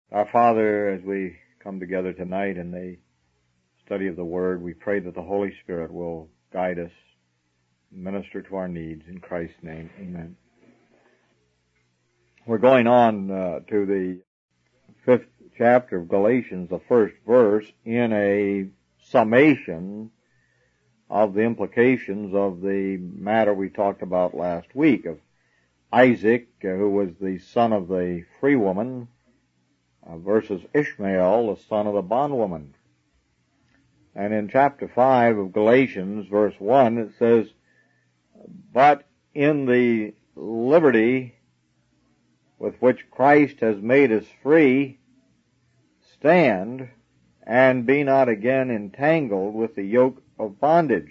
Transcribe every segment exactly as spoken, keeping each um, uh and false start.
Our Father, as we come together tonight in the study of the Word, we pray that the Holy Spirit will guide us, minister to our needs. In Christ's name, amen. We're going on uh, to the fifth chapter of Galatians, the first verse, in a summation of the implications of the matter we talked about last week, of Isaac, uh, who was the son of the free woman, Uh, versus Ishmael, the son of the bondwoman. And in chapter five of Galatians, verse one, it says, "But in the liberty with which Christ has made us free, stand, and be not again entangled with the yoke of bondage."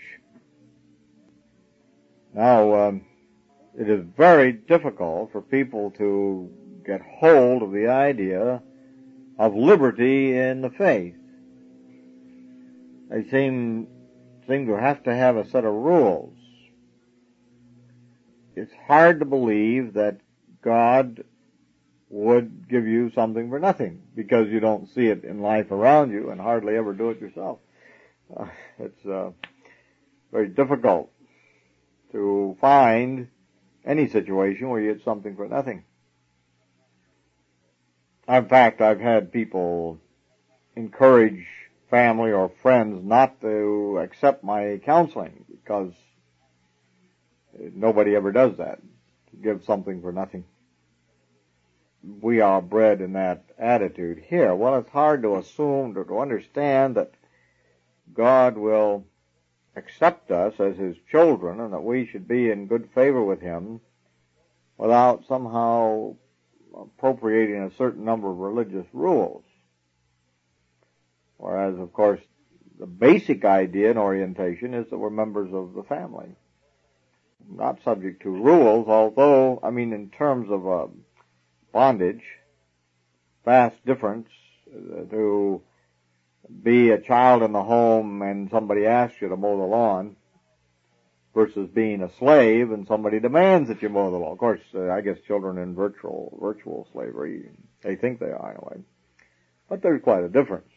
Now, um, it is very difficult for people to get hold of the idea of liberty in the faith. They seem, seem to have to have a set of rules. It's hard to believe that God would give you something for nothing because you don't see it in life around you and hardly ever do it yourself. Uh, it's uh, very difficult to find any situation where you get something for nothing. In fact, I've had people encourage family or friends not to accept my counseling because nobody ever does that, to give something for nothing. We are bred in that attitude here. Well, it's hard to assume, to, to understand that God will accept us as His children and that we should be in good favor with Him without somehow appropriating a certain number of religious rules. Whereas, of course, the basic idea and orientation is that we're members of the family, not subject to rules, although, I mean, in terms of uh, bondage, vast difference uh, to be a child in the home and somebody asks you to mow the lawn versus being a slave and somebody demands that you mow the lawn. Of course, uh, I guess children in virtual virtual slavery, they think they are anyway. But there's quite a difference.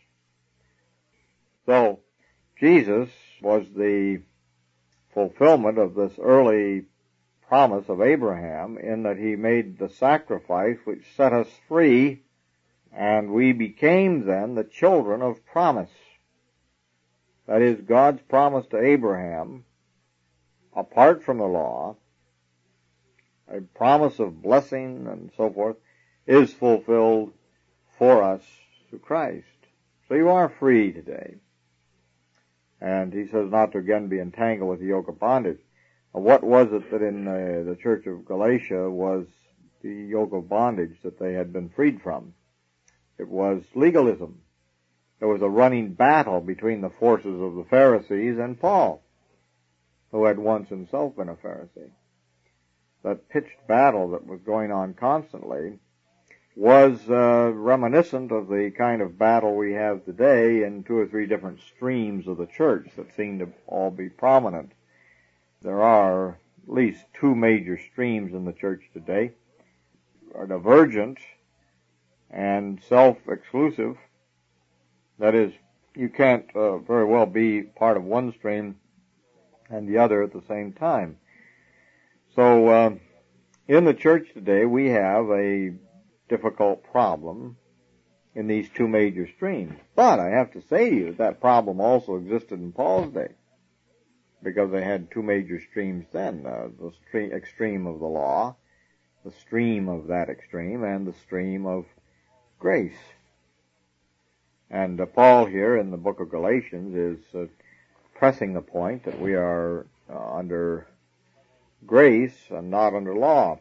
So, Jesus was the fulfillment of this early promise of Abraham in that He made the sacrifice which set us free, and we became then the children of promise. That is, God's promise to Abraham, apart from the law, a promise of blessing and so forth, is fulfilled for us through Christ. So you are free today. And He says not to again be entangled with the yoke of bondage. Now, what was it that in uh, the church of Galatia was the yoke of bondage that they had been freed from? It was legalism. There was a running battle between the forces of the Pharisees and Paul, who had once himself been a Pharisee. That pitched battle that was going on constantly was uh, reminiscent of the kind of battle we have today in two or three different streams of the church that seem to all be prominent. There are at least two major streams in the church today, are divergent and self-exclusive. That is, you can't uh, very well be part of one stream and the other at the same time. So, uh, in the church today, we have a difficult problem in these two major streams. But I have to say to you, that problem also existed in Paul's day, because they had two major streams then, uh, the stream, extreme of the law, the stream of that extreme, and the stream of grace. And uh, Paul here in the book of Galatians is uh, pressing the point that we are uh, under grace and not under law.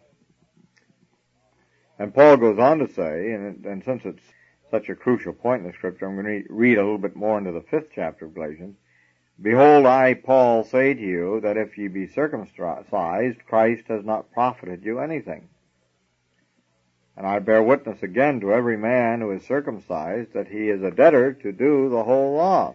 And Paul goes on to say, and, and since it's such a crucial point in the Scripture, I'm going to read a little bit more into the fifth chapter of Galatians. "Behold, I, Paul, say to you that if ye be circumcised, Christ has not profited you anything. And I bear witness again to every man who is circumcised that he is a debtor to do the whole law."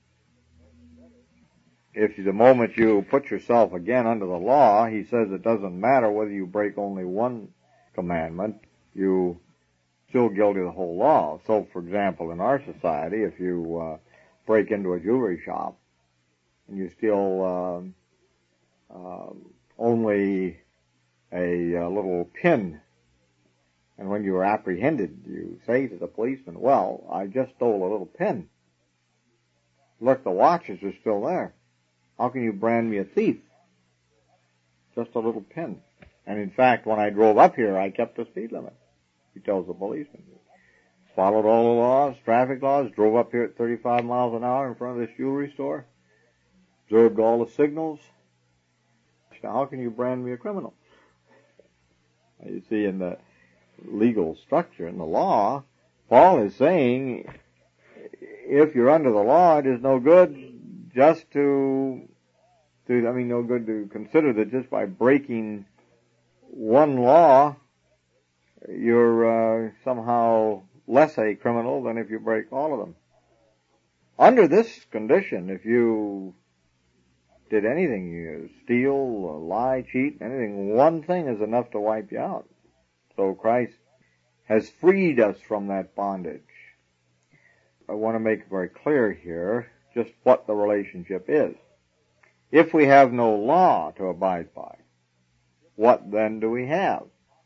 If the moment you put yourself again under the law, he says it doesn't matter whether you break only one commandment, you still guilty of the whole law. So, for example, in our society, if you uh, break into a jewelry shop and you steal uh, uh, only a, a little pin, and when you are apprehended, you say to the policeman, well, I just stole a little pin. Look, the watches are still there. How can you brand me a thief? Just a little pin. And in fact, when I drove up here, I kept the speed limit. He tells the policeman. Followed all the laws, traffic laws, drove up here at thirty-five miles an hour in front of this jewelry store, observed all the signals. Now, how can you brand me a criminal? You see, in the legal structure, in the law, Paul is saying, if you're under the law, it is no good just to, to I mean, no good to consider that just by breaking one law, you're uh, somehow less a criminal than if you break all of them. Under this condition, if you did anything, you steal, lie, cheat, anything, one thing is enough to wipe you out. So Christ has freed us from that bondage. I want to make it very clear here just what the relationship is. If we have no law to abide by, what then do we have?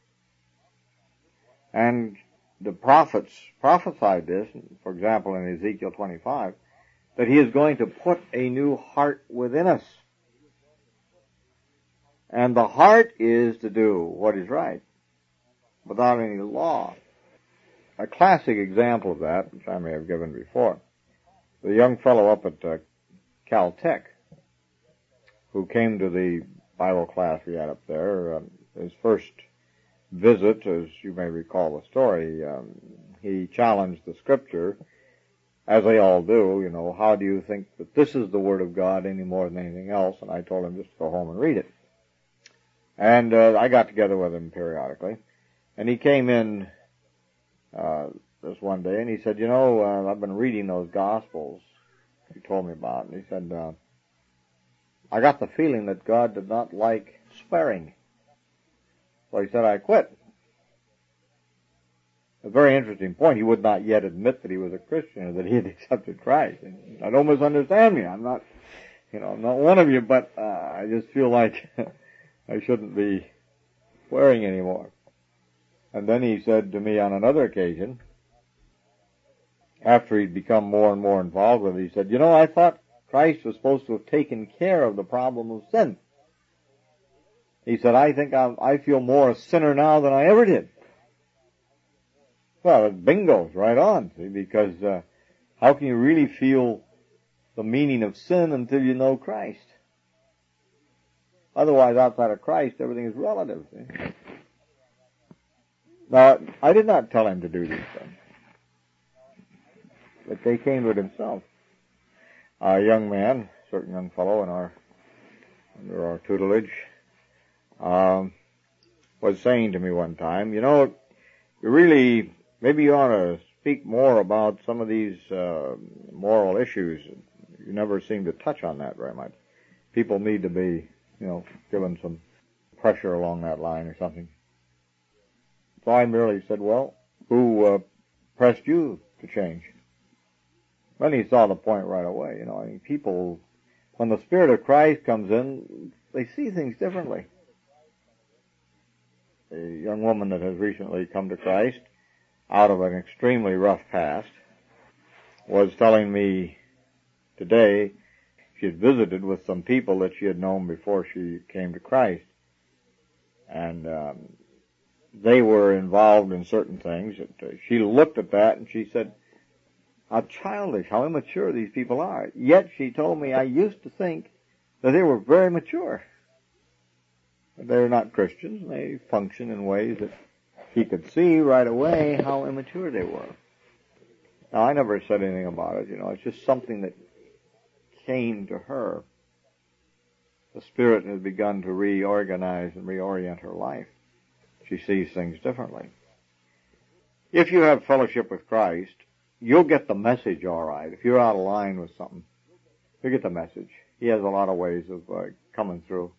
And the prophets prophesied this, for example, in Ezekiel twenty-five, that he is going to put a new heart within us. And the heart is to do what is right, without any law. A classic example of that, which I may have given before, the young fellow up at uh, Caltech, who came to the Bible class we had up there, um, his first visit, as you may recall the story, um, he challenged the scripture, as they all do, you know, how do you think that this is the Word of God any more than anything else? And I told him just to go home and read it. And uh, I got together with him periodically, and he came in uh, this one day, and he said, you know, uh, I've been reading those Gospels he told me about, and he said, uh, I got the feeling that God did not like swearing. So he said, I quit. A very interesting point. He would not yet admit that he was a Christian or that he had accepted Christ. And I don't misunderstand me. I'm not, you know, I'm not one of you, but uh, I just feel like I shouldn't be swearing anymore. And then he said to me on another occasion, after he'd become more and more involved with it, he said, you know, I thought Christ was supposed to have taken care of the problem of sin. He said, I think I'm, I feel more a sinner now than I ever did. Well, it bingo's right on, see, because uh, how can you really feel the meaning of sin until you know Christ? Otherwise, outside of Christ, everything is relative. See? Now, I did not tell him to do these things, but they came to it himself. A young man, a certain young fellow in our under our tutelage, um, was saying to me one time, you know, you really, maybe you ought to speak more about some of these uh, moral issues. You never seem to touch on that very much. People need to be, you know, given some pressure along that line or something. So I merely said, well, who uh, pressed you to change? Then he saw the point right away. You know, I mean, people, when the Spirit of Christ comes in, they see things differently. A young woman that has recently come to Christ out of an extremely rough past was telling me today she had visited with some people that she had known before she came to Christ. And um, they were involved in certain things. She looked at that and she said, how childish, how immature these people are. Yet, she told me, I used to think that they were very mature. They're not Christians. They function in ways that he could see right away how immature they were. Now, I never said anything about it. You know, it's just something that came to her. The Spirit has begun to reorganize and reorient her life. She sees things differently. If you have fellowship with Christ, you'll get the message all right. If you're out of line with something, you'll get the message. He has a lot of ways of uh, coming through.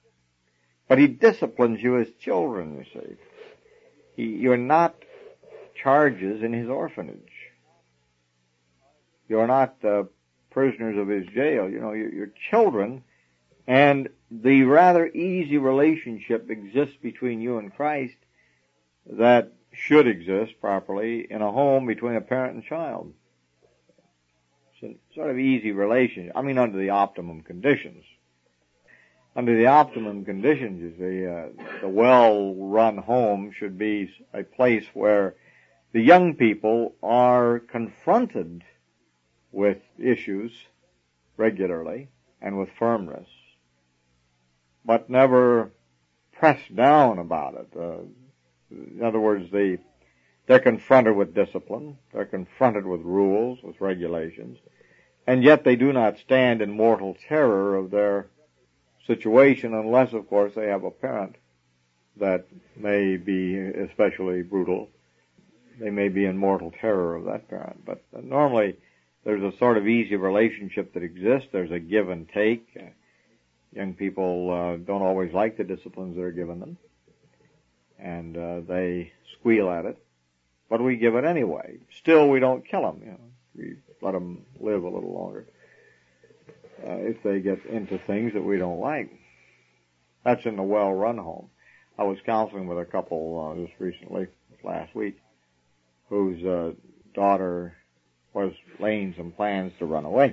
But he disciplines you as children, you see. He, you're not charges in his orphanage. You're not uh, prisoners of his jail. You know, you're, you're children, and the rather easy relationship exists between you and Christ that should exist properly in a home between a parent and child. It's a sort of easy relationship. I mean, under the optimum conditions. Under the optimum conditions, you see, uh, the well-run home should be a place where the young people are confronted with issues regularly and with firmness, but never pressed down about it. Uh, in other words, they, they're confronted with discipline, they're confronted with rules, with regulations, and yet they do not stand in mortal terror of their situation unless, of course, they have a parent that may be especially brutal. They may be in mortal terror of that parent. But uh, normally there's a sort of easy relationship that exists. There's a give and take. Uh, young people uh, don't always like the disciplines that are given them, and uh, they squeal at it. But we give it anyway. Still, we don't kill them. You know, we let them live a little longer uh, if they get into things that we don't like. That's in the well-run home. I was counseling with a couple uh, just recently, last week, whose uh, daughter was laying some plans to run away.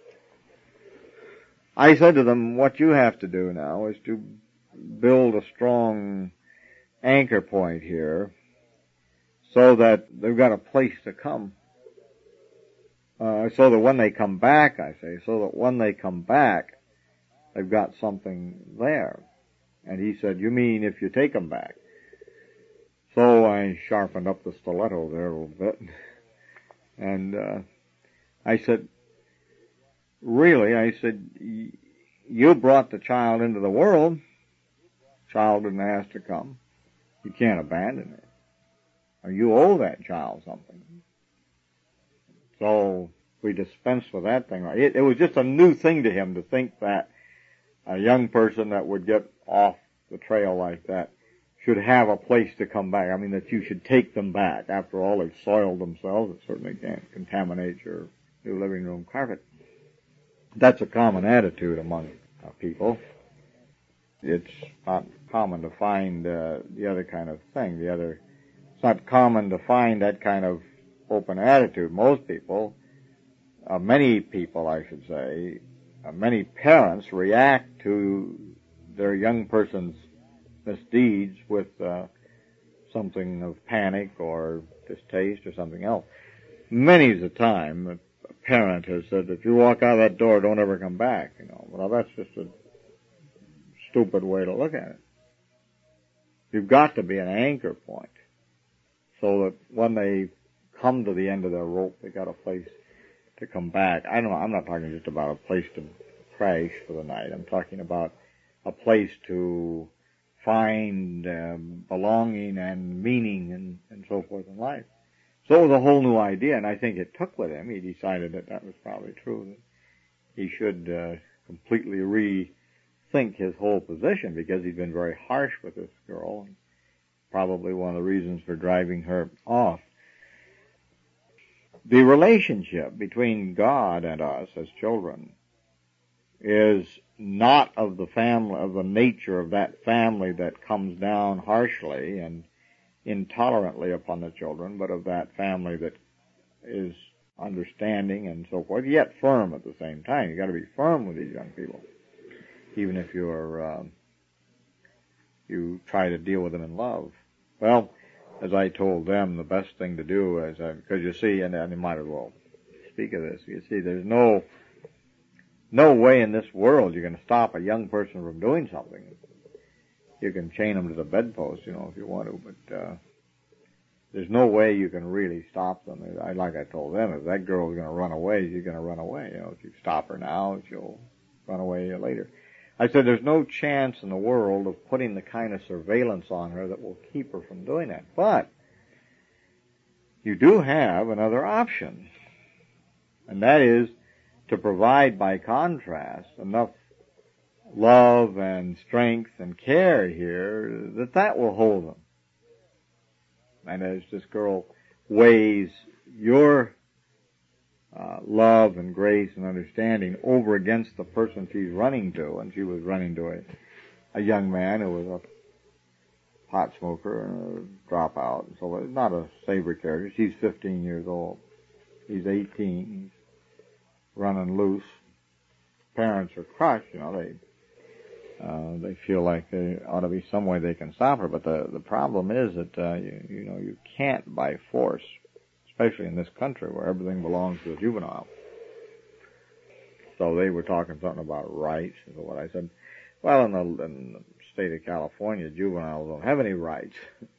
I said to them, what you have to do now is to build a strong anchor point here so that they've got a place to come. Uh, so that when they come back, I say, so that when they come back, they've got something there. And he said, you mean if you take them back? So I sharpened up the stiletto there a little bit. And uh, I said, really, I said, you brought the child into the world. Child didn't ask to come. You can't abandon it. Or you owe that child something. So we dispensed with that thing. It, it was just a new thing to him to think that a young person that would get off the trail like that should have a place to come back. I mean, that you should take them back. After all, they've soiled themselves. It certainly can't contaminate your new living room carpet. That's a common attitude among uh, people. It's not common to find uh, the other kind of thing. The other, it's not common to find that kind of open attitude. Most people, uh, many people, I should say, uh, many parents react to their young person's misdeeds with uh, something of panic or distaste or something else. Many of the time, a parent has said, if you walk out of that door, don't ever come back. You know, well, that's just a stupid way to look at it. You've got to be an anchor point so that when they come to the end of their rope, they got a place to come back. I don't know, I'm not talking just about a place to crash for the night. I'm talking about a place to find um, belonging and meaning and, and so forth in life. So it was a whole new idea, and I think it took with him. He decided that that was probably true, that he should uh, completely rethink his whole position, because he'd been very harsh with this girl, and probably one of the reasons for driving her off. The relationship between God and us as children is not of the family, of the nature of that family that comes down harshly and intolerantly upon the children, but of that family that is understanding and so forth, yet firm at the same time. You've got to be firm with these young people, even if you're um, you try to deal with them in love. Well, as I told them, the best thing to do is, because you see, and, and you might as well speak of this, you see, there's no no way in this world you're going to stop a young person from doing something. You can chain them to the bedpost, you know, if you want to, but uh, there's no way you can really stop them. I, like I told them, if that girl's going to run away, she's going to run away. You know, if you stop her now, she'll run away later. I said there's no chance in the world of putting the kind of surveillance on her that will keep her from doing that. But you do have another option, and that is to provide, by contrast, enough love and strength and care here that that will hold them. And as this girl weighs your uh, love and grace and understanding over against the person she's running to, and she was running to a, a young man who was a pot smoker and a dropout, and so it's not a savory character. She's fifteen years old. He's eighteen. He's running loose. Parents are crushed, you know, they Uh, they feel like there ought to be some way they can stop her, but the, the problem is that, uh, you, you know, you can't by force, especially in this country where everything belongs to a juvenile. So they were talking something about rights, is what I said. Well, in the, in the state of California, juveniles don't have any rights.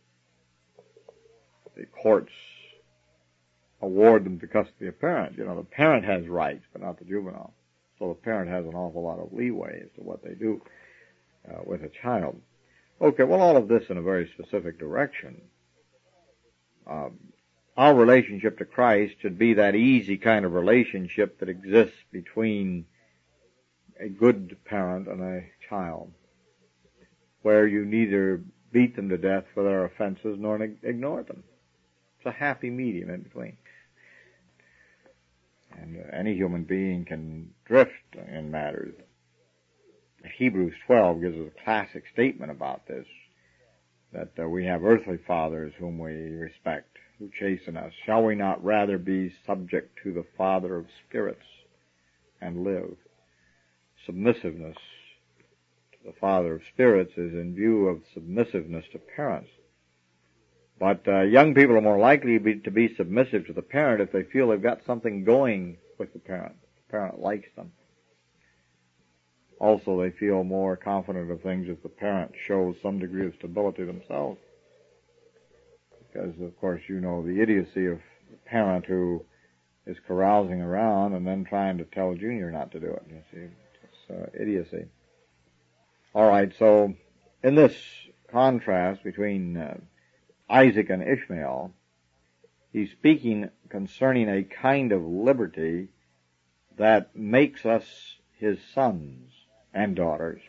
The courts award them to custody of parent. You know, the parent has rights, but not the juvenile. So the parent has an awful lot of leeway as to what they do Uh, with a child. Okay, well, all of this in a very specific direction. Um, our relationship to Christ should be that easy kind of relationship that exists between a good parent and a child, where you neither beat them to death for their offenses nor ignore them. It's a happy medium in between. And uh, any human being can drift in matters. Hebrews twelve gives us a classic statement about this, that uh, we have earthly fathers whom we respect, who chasten us. Shall we not rather be subject to the Father of spirits and live? Submissiveness to the Father of spirits is in view of submissiveness to parents. But uh, young people are more likely to be, to be submissive to the parent if they feel they've got something going with the parent. The parent likes them. Also, they feel more confident of things if the parent shows some degree of stability themselves. Because, of course, you know the idiocy of the parent who is carousing around and then trying to tell Junior not to do it. You see, it's uh, idiocy. All right, so in this contrast between uh, Isaac and Ishmael, he's speaking concerning a kind of liberty that makes us his sons and daughters.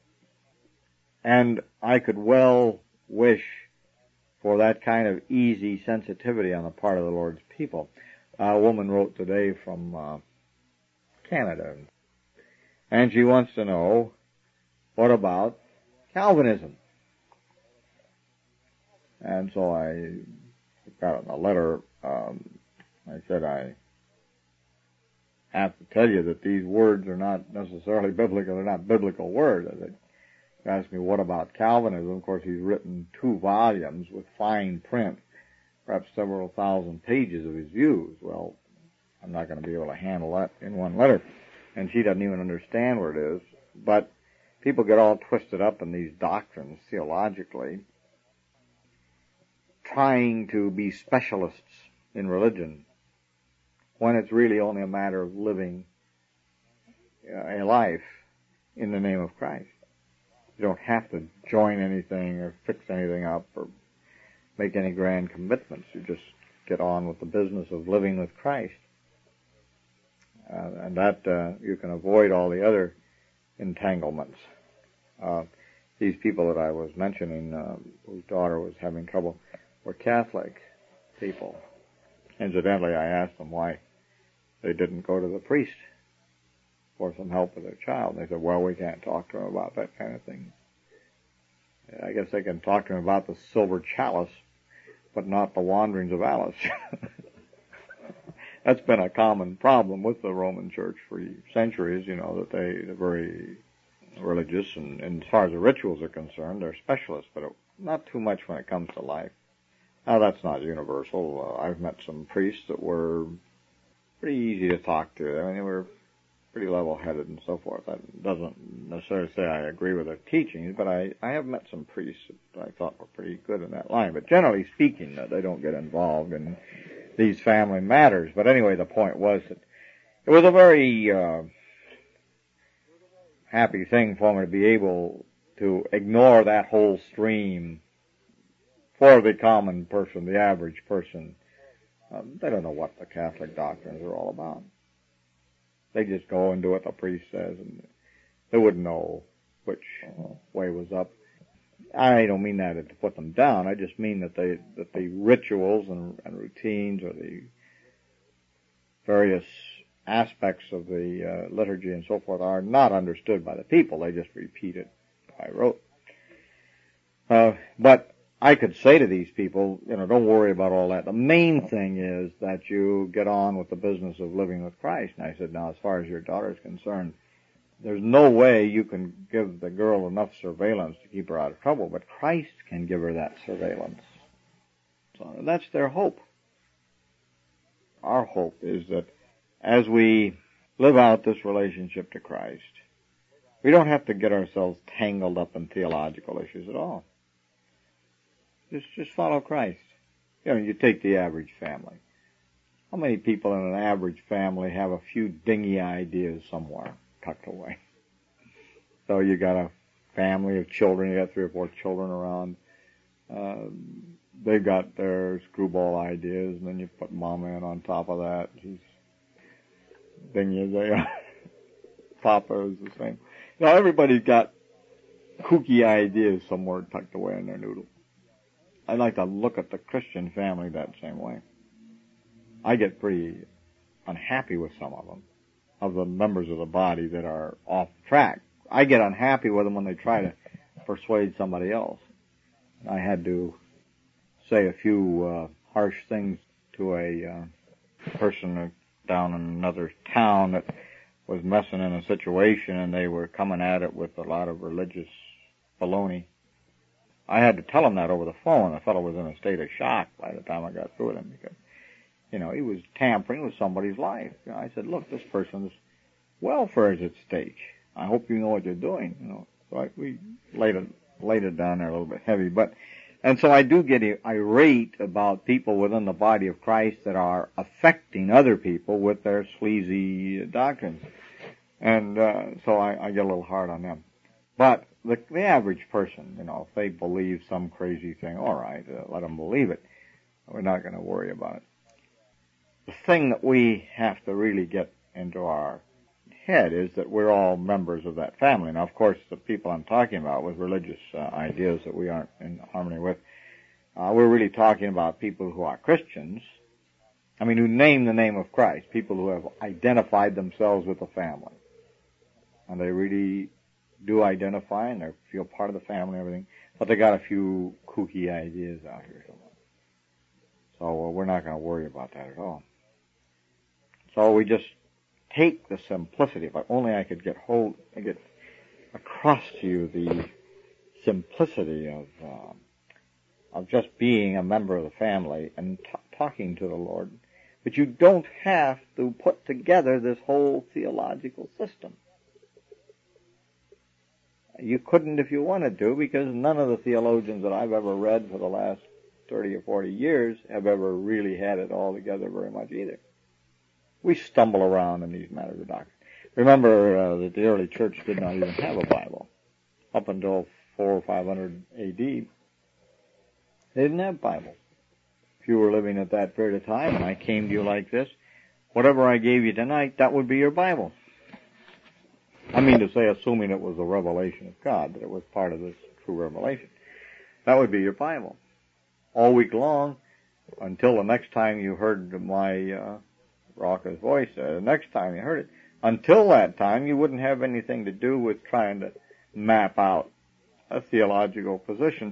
And I could well wish for that kind of easy sensitivity on the part of the Lord's people. A woman wrote today from uh, Canada, and she wants to know, what about Calvinism? And so I got in a letter, um, I said I have to tell you that these words are not necessarily biblical. They're not biblical words. They asked me, what about Calvinism? Of course, he's written two volumes with fine print, perhaps several thousand pages of his views. Well, I'm not going to be able to handle that in one letter. And she doesn't even understand what it is. But people get all twisted up in these doctrines theologically, trying to be specialists in religion, when it's really only a matter of living a life in the name of Christ. You don't have to join anything or fix anything up or make any grand commitments. You just get on with the business of living with Christ. Uh, and that, uh, you can avoid all the other entanglements. Uh, these people that I was mentioning, uh, whose daughter was having trouble, were Catholic people. Incidentally, I asked them why they didn't go to the priest for some help with their child. They said, well, we can't talk to them about that kind of thing. I guess they can talk to them about the silver chalice, but not the wanderings of Alice. That's been a common problem with the Roman Church for centuries, you know, that they, they're very religious, and, and as far as the rituals are concerned, they're specialists, but not too much when it comes to life. Now, that's not universal. Uh, I've met some priests that were pretty easy to talk to. I mean, they were pretty level-headed and so forth. That doesn't necessarily say I agree with their teachings, but I, I have met some priests that I thought were pretty good in that line. But generally speaking, uh, they don't get involved in these family matters. But anyway, the point was that it was a very uh, happy thing for me to be able to ignore that whole stream for the common person, the average person. Um, they don't know what the Catholic doctrines are all about. They just go and do what the priest says, and they wouldn't know which way was up. I don't mean that to put them down. I just mean that they that the rituals and, and routines or the various aspects of the uh, liturgy and so forth are not understood by the people. They just repeat it by rote. Uh, but I could say to these people, you know, don't worry about all that. The main thing is that you get on with the business of living with Christ. And I said, now, as far as your daughter is concerned, there's no way you can give the girl enough surveillance to keep her out of trouble, but Christ can give her that surveillance. So that's their hope. Our hope is that as we live out this relationship to Christ, we don't have to get ourselves tangled up in theological issues at all. Just, just follow Christ. You know, you take the average family. How many people in an average family have a few dingy ideas somewhere tucked away? So you got a family of children, you got three or four children around. Uh, they've got their screwball ideas, and then you put Mama in on top of that. She's dingy as they are. Papa is the same. You know, everybody's got kooky ideas somewhere tucked away in their noodle. I like to look at the Christian family that same way. I get pretty unhappy with some of them, of the members of the body that are off track. I get unhappy with them when they try to persuade somebody else. I had to say a few uh, harsh things to a uh, person down in another town that was messing in a situation, and they were coming at it with a lot of religious baloney. I had to tell him that over the phone. The fellow was in a state of shock by the time I got through with him because, you know, he was tampering with somebody's life. You know, I said, look, this person's welfare is at stake. I hope you know what you're doing. You know, so I, we laid it laid it down there a little bit heavy, but and so I do get irate about people within the body of Christ that are affecting other people with their sleazy doctrines, and uh, so I, I get a little hard on them. But the, the average person, you know, if they believe some crazy thing, all right, uh, let them believe it. We're not going to worry about it. The thing that we have to really get into our head is that we're all members of that family. Now, of course, the people I'm talking about with religious uh, ideas that we aren't in harmony with, uh, we're really talking about people who are Christians. I mean, who name the name of Christ, people who have identified themselves with the family. And they really do identify and they feel part of the family and everything, but they got a few kooky ideas out here. So uh, we're not going to worry about that at all. So we just take the simplicity. If only I could get hold, get across to you the simplicity of uh, of just being a member of the family and t- talking to the Lord. But you don't have to put together this whole theological system. You couldn't if you wanted to, because none of the theologians that I've ever read for the last thirty or forty years have ever really had it all together very much either. We stumble around in these matters of doctrine. Remember uh, that the early church did not even have a Bible. Up until four or five hundred A D, they didn't have Bibles. If you were living at that period of time and I came to you like this, whatever I gave you tonight, that would be your Bible. I mean to say, assuming it was a revelation of God, that it was part of this true revelation. That would be your Bible. All week long, until the next time you heard my uh, raucous voice, uh, the next time you heard it, until that time you wouldn't have anything to do with trying to map out a theological position.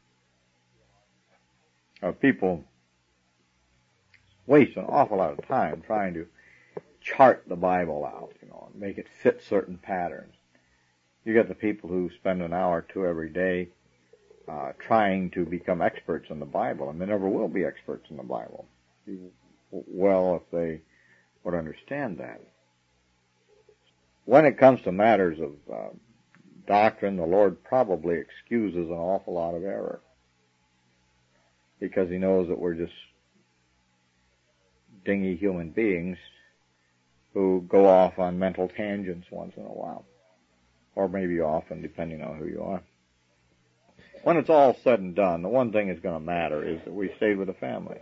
Uh, people waste an awful lot of time trying to chart the Bible out, you know, and make it fit certain patterns. You get the people who spend an hour or two every day uh, trying to become experts in the Bible, and they never will be experts in the Bible. Well, if they would understand that. When it comes to matters of uh, doctrine, the Lord probably excuses an awful lot of error, because He knows that we're just dingy human beings who go off on mental tangents once in a while, or maybe often, depending on who you are. When it's all said and done, the one thing that's going to matter is that we stayed with the family.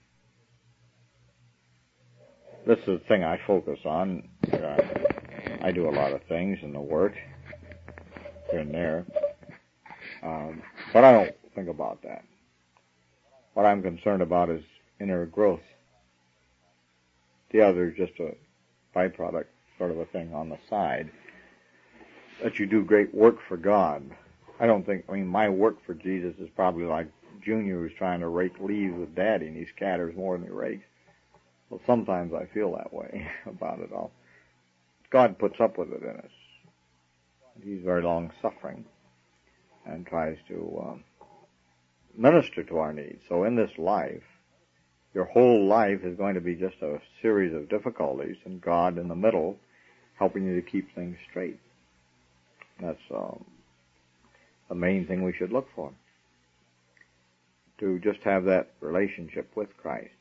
This is the thing I focus on. Uh, I do a lot of things in the work here and there. Um, But I don't think about that. What I'm concerned about is inner growth. The other is just a byproduct sort of a thing on the side. That you do great work for God. I don't think, I mean, my work for Jesus is probably like Junior who's trying to rake leaves with Daddy and he scatters more than he rakes. Well, sometimes I feel that way about it all. God puts up with it in us. He's very long-suffering and tries to um, minister to our needs. So in this life, your whole life is going to be just a series of difficulties and God in the middle helping you to keep things straight. That's um, the main thing we should look for. To just have that relationship with Christ.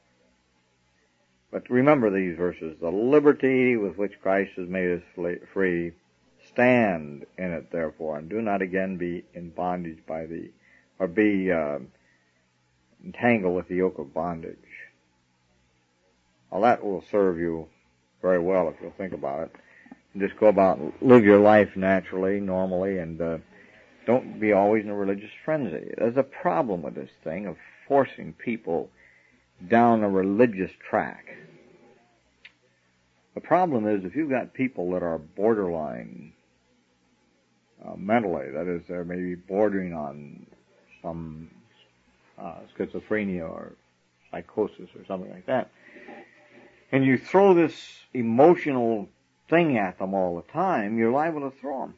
But remember these verses. The liberty with which Christ has made us free, stand in it therefore, and do not again be in bondage by the, or be uh, entangled with the yoke of bondage. Well, that will serve you very well if you'll think about it. And just go about and live your life naturally, normally, and uh, don't be always in a religious frenzy. There's a problem with this thing of forcing people down a religious track. The problem is if you've got people that are borderline uh, mentally, that is, they're maybe bordering on some uh, schizophrenia or psychosis or something like that, and you throw this emotional thing at them all the time, you're liable to throw them.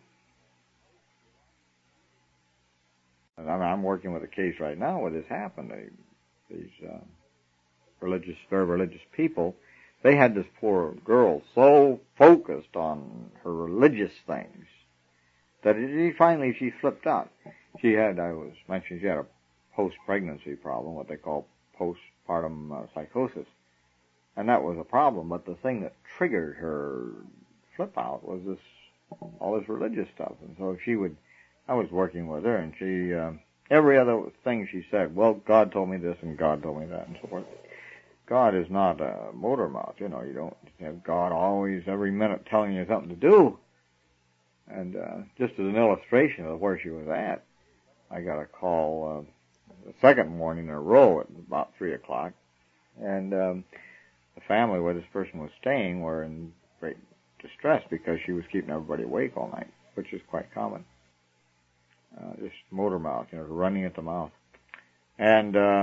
And I'm working with a case right now where this happened. They, these uh, religious, very religious people, they had this poor girl so focused on her religious things that it, finally she flipped out. She had, I was mentioning, she had a post-pregnancy problem, what they call postpartum uh, psychosis. And that was a problem, but the thing that triggered her flip out was this, all this religious stuff. And so she would, I was working with her, and she, uh, every other thing she said, well, God told me this, and God told me that, and so forth. God is not a motor mouth, you know, you don't have God always, every minute, telling you something to do. And uh, just as an illustration of where she was at, I got a call uh, the second morning in a row at about three o'clock, and um, the family where this person was staying were in great distress because she was keeping everybody awake all night, which is quite common. Uh, just motor mouth, you know, running at the mouth. And uh,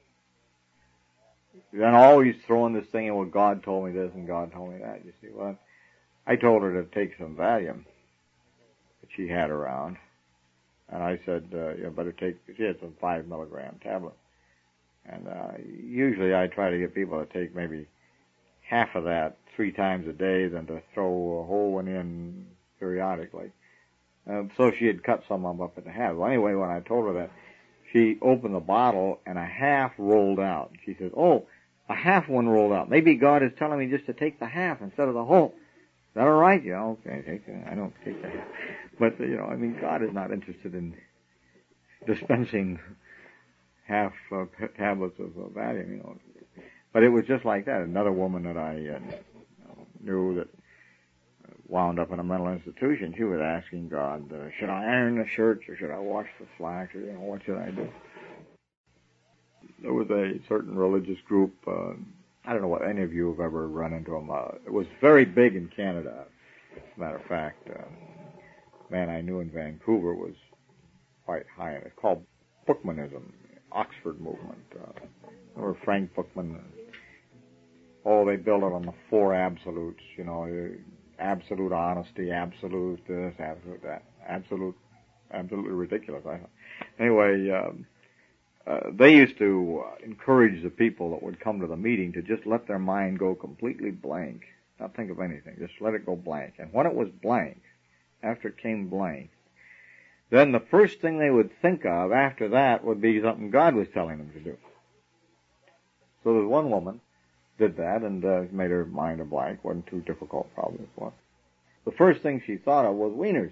then always throwing this thing in, well, God told me this and God told me that. You see, well, I told her to take some Valium that she had around. And I said, uh, you better take, she had some five milligram tablet. And uh, usually I try to get people to take maybe half of that three times a day than to throw a whole one in periodically. Uh, so she had cut some of them up into half. Well, anyway, when I told her that, she opened the bottle and a half rolled out. She said, oh, a half one rolled out. Maybe God is telling me just to take the half instead of the whole. Is that all right? Yeah, okay, take it. I don't take the half. But, you know, I mean, God is not interested in dispensing half uh, tablets of uh, Valium, you know. But it was just like that. Another woman that I uh, knew that wound up in a mental institution, she was asking God, uh, should I iron the shirts or should I wash the slacks, or, you know, what should I do? There was a certain religious group, uh, I don't know what any of you have ever run into them. Uh, it was very big in Canada. As a matter of fact, uh, a man I knew in Vancouver was quite high in it. It's called Bookmanism, Oxford movement. Uh, or Frank Bookman. Oh, they built it on the four absolutes, you know, absolute honesty, absolute this, absolute that, absolute, absolutely ridiculous. I thought. Anyway, um, uh, they used to uh, encourage the people that would come to the meeting to just let their mind go completely blank, not think of anything, just let it go blank. And when it was blank, after it came blank, then the first thing they would think of after that would be something God was telling them to do. So there's one woman did that and uh, made her mind a blank. Wasn't too difficult, probably. For the first thing she thought of was wieners.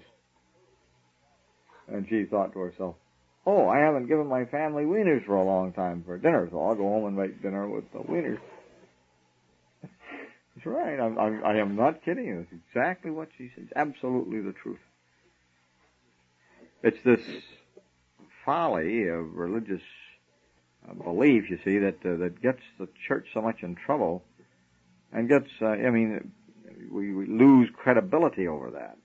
And she thought to herself, oh, I haven't given my family wieners for a long time for dinner, so I'll go home and make dinner with the wieners. That's right. I'm, I'm, I am not kidding you. It's exactly what she said. It's absolutely the truth. It's this folly of religious uh, belief, you see, that uh, that gets the church so much in trouble, and gets, uh, I mean, we, we lose credibility over that.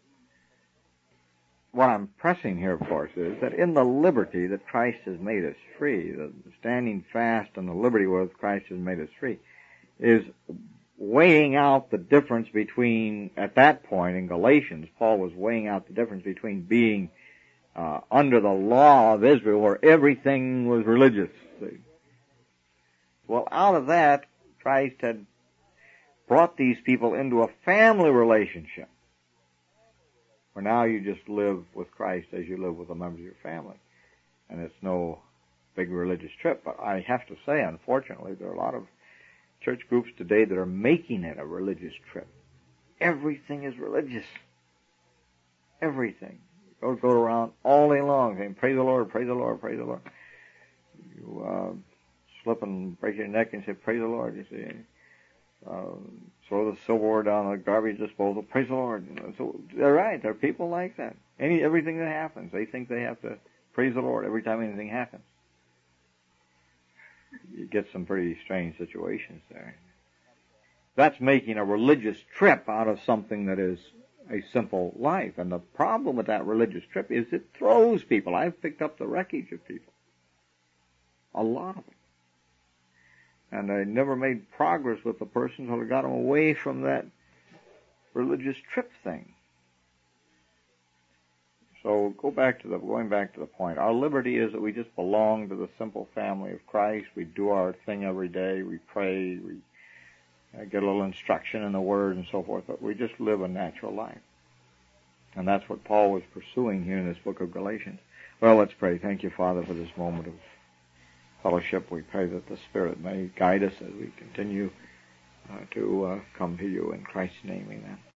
What I'm pressing here, of course, is that in the liberty that Christ has made us free, the standing fast in the liberty wherewith Christ has made us free, is weighing out the difference between, at that point in Galatians, Paul was weighing out the difference between being uh, under the law of Israel, where everything was religious. See? Well, out of that, Christ had brought these people into a family relationship, where now you just live with Christ as you live with the members of your family. And it's no big religious trip. But I have to say, unfortunately, there are a lot of church groups today that are making it a religious trip. Everything is religious. Everything. You go around all day long saying, praise the Lord, praise the Lord, praise the Lord. You uh, slip and break your neck and say, praise the Lord, you see. Uh, throw the silverware down the garbage disposal, praise the Lord. You know, so they're right. There are people like that. Any everything that happens, they think they have to praise the Lord every time anything happens. You get some pretty strange situations there. That's making a religious trip out of something that is a simple life. And the problem with that religious trip is it throws people. I've picked up the wreckage of people. A lot of them. And I never made progress with the person until I got them away from that religious trip thing. So go back to the, going back to the point. Our liberty is that we just belong to the simple family of Christ. We do our thing every day. We pray. We uh, get a little instruction in the Word and so forth. But we just live a natural life. And that's what Paul was pursuing here in this book of Galatians. Well, let's pray. Thank you, Father, for this moment of fellowship. We pray that the Spirit may guide us as we continue uh, to uh, come to you. In Christ's name, amen.